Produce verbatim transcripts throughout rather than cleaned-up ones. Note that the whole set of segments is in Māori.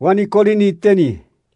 Wani kolini teni.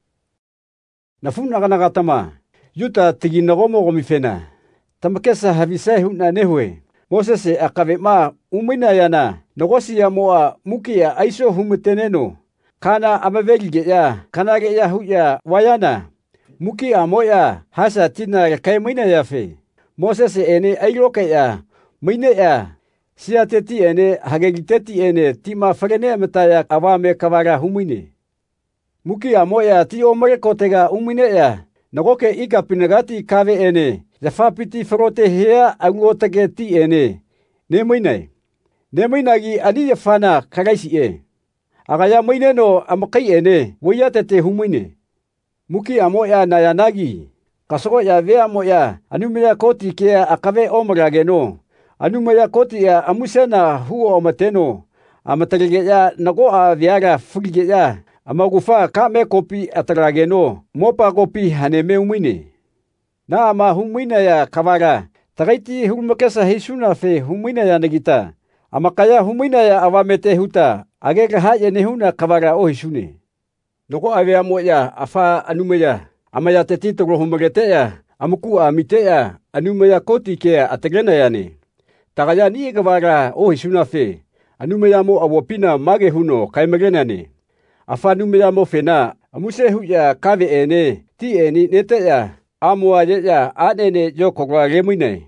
Nafuna kana tama. Yuta tigi nogomo gomifena. Tamakesa havisai huna nehwe. Moses akabe ma umina yana. Nogosi ya moa mukia aiso humuteneno. Kana amaveli ya kana ya huya wayana. Mukia moya hasa tina kai mina yafe. Moses ene airoke ya. Mine ya. Siateti ene hagegiteti ene tima frene metaya awame kavara humine. Mukia moya ti omare kotega umine ya. Nagoke ika pinagati kave ene. Zafapiti frote hea angotake ti ene. Nemoinai. Nemoinagi ani yafana kagaisi e. Agaya moine no amakai ene. Woyatete humine. Mukia moya nayanagi. Kasoko ya vea moya. Anumia koti kea akave omrage no. Anumia koti ya amusena huo omateno. Amatarige ya nagoa viaga fugige ya. Amagufa kame kopi atarage no. Mopa kopi haneme umine. Na ama humina ya kavara. Tagaiti humakesa hisuna fe humina ya nagita. Amakaya humina ya awamete huta. Ageka haye nehuna kavara o hisune. Noko avea moya afa anumaya. Amaya tetito humagete ya. Amuku amite ya. Anumaya koti kea atagena yani. Tagaya ni kavara o hisuna fe. Anumaya mo awopina mage huno kaimagena ni. Afa anumaya mo fena. Amuse huya kave ene. Ti eni nete ya. Amua ya anene jo kokwa remuine.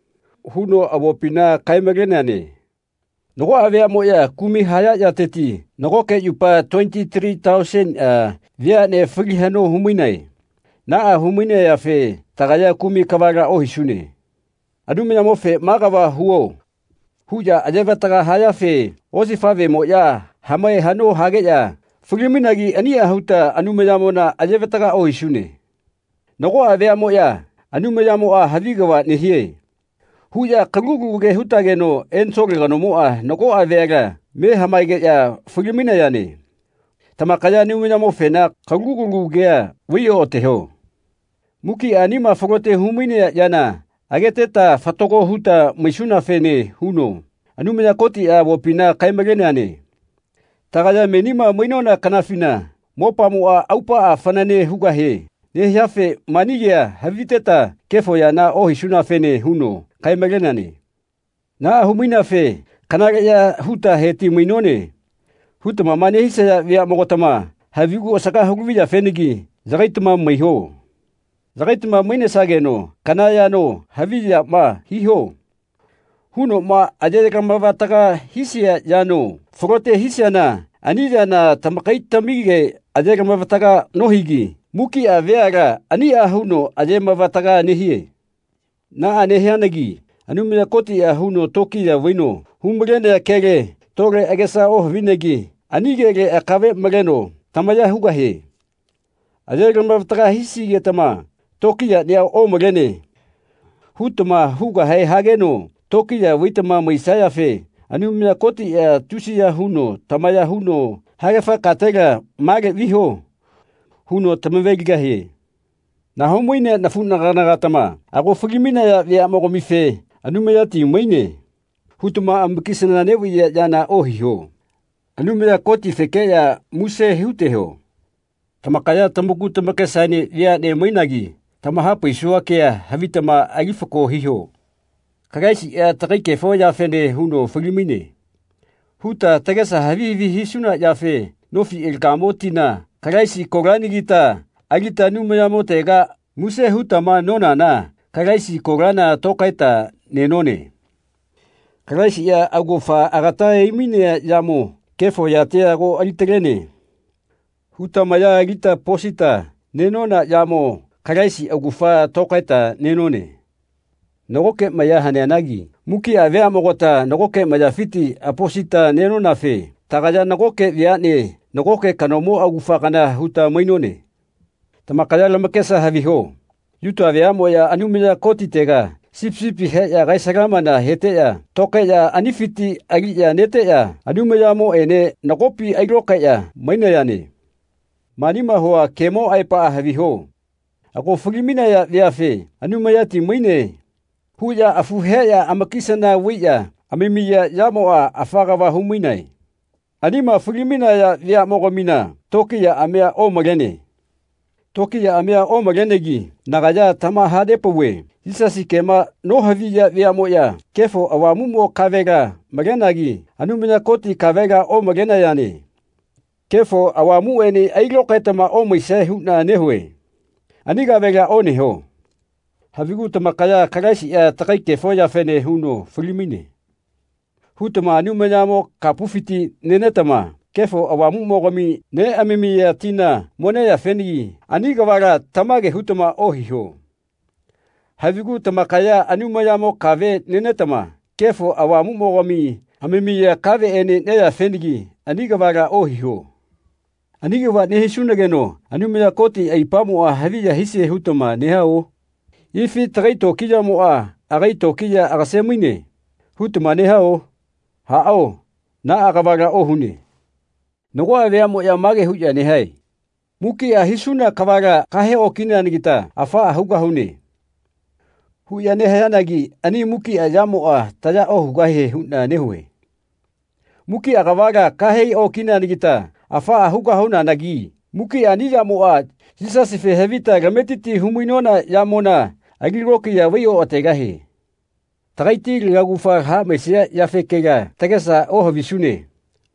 Huno awopina kaimagena ni. Noko avea moya kumi haya ya teti. Noko ke yupa twenty-three thousand uh, via ne frihano huminai. Na humine ya fe tagaya kumi kavara o hisune. Adumina mo fe magawa huo. Huja ajeva taga haya fe ozifave moya hamae hano hage ya. Friminagi ania huta anumaya mona ajeva taga o hisune. Noko avea moya anumaya moa havigawa nehie. Huja kaguguge hutage no ensoge gano moa noko avega me hamaige ya frimina yani. Tamakaya anumaya mo fena kaguguge ya wiyo oteho. Muki anima fogote humine yana. Ageteta fatoko huta mishuna fene huno. Anumaya koti a wopina kaimagene ane. Tagaya menima minona kanafina. Mopa moa aupa a fanane hugahe. Ne yafe manigia haviteta kefo ya na o hishuna fene huno. Kaimagene ane. Na humina fe kanagaya huta heti minone. Huta mamane hisa ya via mogotama. Havigu osaka huguvija fenegi. Zagaituma maiho. Zagaituma mine sage no, kanaya no, havija ma hiho. Huno ma ajeka mavataka hisia yano, forote hisia na, anija na tamakaita mige ajeka mavataka nohigi. Muki aveaga, ania huno aje mavataka nehie. Na anehianagi, anumia koti ya huno toki ya wino, humrene ya kere, tore agesa oh vinegi, anigere akave mareno, tamaya hugahe. Ajeka mavataka hisi getama. Tokia nia o magene. Hutama huga hai hageno. Tokia witama maisaya fe. Anumia koti ya tusia huno. Tamaya huno. Hagefa katega mage viho. Huno tamavegiga he. Na homoine na funa ganagatama. Ako fugimina ya via mogomife. Anumia ti moine. Hutama ambukisana nevi ya jana ohiho. Anumia koti feke ya muse huteho. Tamakaya tamuku tamakesani via ne moinagi. Tamahapo isua kea havitama agifako hiho. Kagaisi ya takike fo ya fene huno fugimine. Huta tagasa havivi hisuna ya fe nofi ilkamotina. Kagaisi kogani gita agita numayamotega muse hutama nona na. Kagaisi kogana tokaita nenone. Kagaisi ya agofa agata imine ya mo kefo ya te ago aliterene. Hutama ya agita posita nenona ya mo. Kagaisi agufa tokaita nenone. Nogoke maya haneanagi. Muki avea mogota nogoke maya fiti aposita nenona fe. Tagaya nogoke viane. Nogoke kanomo agufa kana huta mainone. Tamakaya lamakesa haviho. Yuto avea moya anumia koti tega. Sipsipi he ya gaisagama na hete ya. Toke ya anifiti agi ya nete ya. Anumia mo ene nogopi airoka ya maina yane. Manima hoa kemo aipa haviho. Ako fugimina ya viafe, anumaya ti moine. Huya afuheya amakisana wiya, amimiya yamoa afagawa huminai. Anima fugimina ya via mogomina, tokia amea o magene. Tokia amea o magenegi nagaya tama hadepawe. Isasi kema no haviya via moya kefo awamumo kavega magenagi anumina koti kavega o magena yani. Kefo awamu eni ailoketama o moise huna nehwe. Aniga vega o neho. Havigu tamakaya kagaisi ya takai kefo ya fene huno fulimine. Hutama anumina mo kapufiti nenetama. Kefo awamu mogomi ne amimi ya tina mone ya feni aniga waga tamage hutama o hiho. Havigu tamakaya anumaya mo kave nenetama. Kefo awamu mogomi amimi ya kave ene ne ya fenigi aniga waga o hiho. Aniga wa nehisunageno anumaya koti aipamu a haviya hise hutama nehao. Ifi tagai tokiya mo a agai tokiya agasemine. Hutama nehao. Hao na agawaga o hune. Nogoa vea mo ya mage huja nehai. Muki a hisuna kawaga kahe o kina nigita afa ahuga hune. Huya nehayanagi ani muki a jamo a taya o hugahe huna nehue. Muki a kawaga kahe o kina nigita afa ahuga huna nagi. Muki a ni jamo a jisasife hevita gametiti humuinona jamona agiroki ya weyo o tegahe. Tagaiti ligagufa ha mesia yafekega tegesa o hovisune.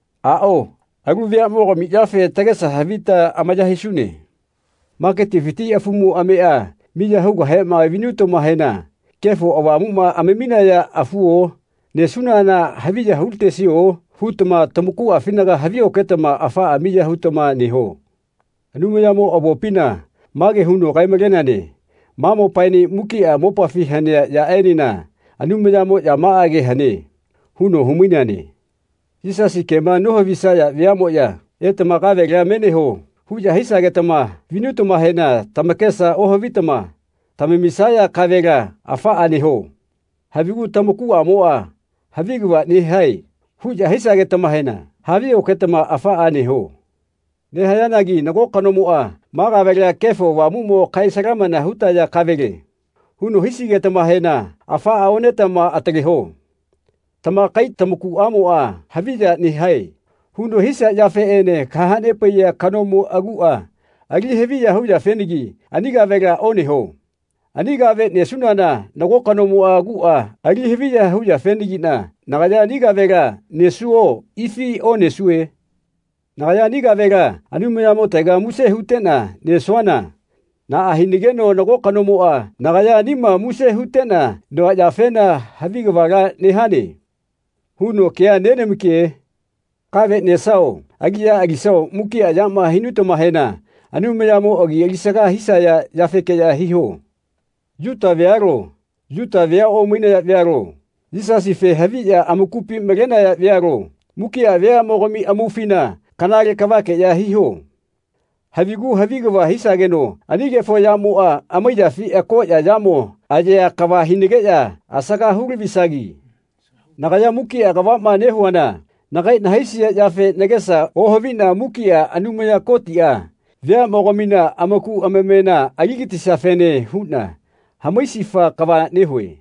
Ao. Agu vea mogo mi yafe tegesa havita amaya hisune. Maketi fiti afumu amea miya huga he ma vinuto mahena. Kefo awamuma amemina ya afuo. Nesuna na haviya hulte sio. Hutama tamuku afinaga havio ketama afa amiya hutama neho. Anumeyamo abopina. Mage huno kaimagenane. Mamo paini muki a mopa fi hane ya enina. Anumeyamo ya maage hane. Huno huminane. Isasi kema noho visaya viamo ya. Etama kave gea meneho. Huja hisa getama. Vinutuma hena tamakesa oho vitama. Tamimisaya kavega afa aneho. Havigu tamuku amoa. Havigu wa nihai. Huja hisa getama hena. Havio ketama afa aneho. Nehayanagi nago kanomoa. Maga vega kefo wa mumo kaisagama na hutaya kavege. Huno hisi getama hena. Afa aonetama atageho. Tama kai tamuku amoa havija ni hai. Huno hisa yafe ene kahane paya kanomu agua. Agi heviya huja fenigi. Aniga vega oneho. Aniga ve nesunana nago kanomu agua. Agi heviya huja fenigi na. Nagaya aniga vega nesuo ifi o nesue. Nagaya aniga vega anumiyamo tega muse hutena nesuana. Na ahinigeno nago kanomu a. Nagaya anima muse hutena no yafena haviga vaga nehane. Huno kia nene mukie. Kave nesao. Agia agisao muki ajama hinuto mahena. Anumeyamo agi agisaga hisaya yafeke ya hiho. Yuta vearo. Yuta vea o mwine ya vearo. Jisasi fe haviya amukupi magena ya vearo. Muki ya vea mogomi amufina. Kanage kavake ya hiho. Havigu havigwa hisageno. Anige fo ya mua amaya fi eko ya jamo. Aje ya kawa hinige ya. Asaga huri visagi. Nagaya muki a gawama nehuana. Nagai nahaisia yafe negesa ohovina muki a anumaya koti a. Vea mogomina amaku amemena agigiti safene huna. Hamaisifa kawa nehue.